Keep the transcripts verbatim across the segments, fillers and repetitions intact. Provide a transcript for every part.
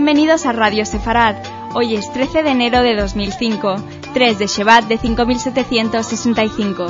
Bienvenidos a Radio Sefarad. Hoy es trece de enero de dos mil cinco, tres de Shevat de cinco mil setecientos sesenta y cinco.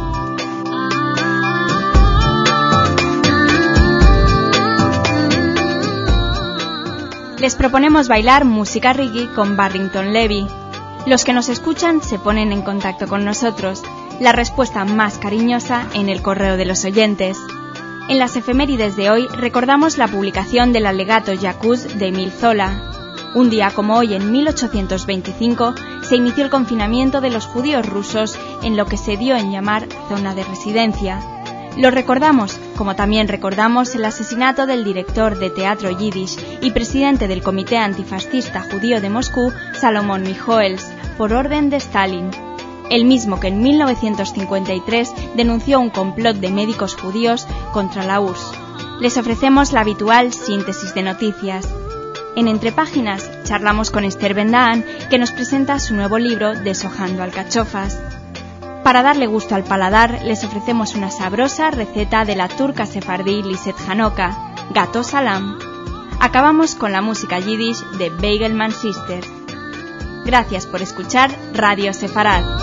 Les proponemos bailar música reggae con Barrington Levy. Los que nos escuchan se ponen en contacto con nosotros. La respuesta más cariñosa en el correo de los oyentes. En las efemérides de hoy recordamos la publicación del alegato Yacuz de Emil Zola. Un día como hoy, en mil ochocientos veinticinco, se inició el confinamiento de los judíos rusos en lo que se dio en llamar zona de residencia. Lo recordamos, como también recordamos el asesinato del director de teatro yiddish y presidente del Comité Antifascista Judío de Moscú, Salomón Mijoels, por orden de Stalin. El mismo que en mil novecientos cincuenta y tres denunció un complot de médicos judíos contra la U R S S. Les ofrecemos la habitual síntesis de noticias. En Entre Páginas charlamos con Esther Ben-Dahán, que nos presenta su nuevo libro Deshojando alcachofas. Para darle gusto al paladar, les ofrecemos una sabrosa receta de la turca sefardí Liset Hanoka, Gato Salam. Acabamos con la música yiddish de Beigelman Sisters. Gracias por escuchar Radio Sefarad.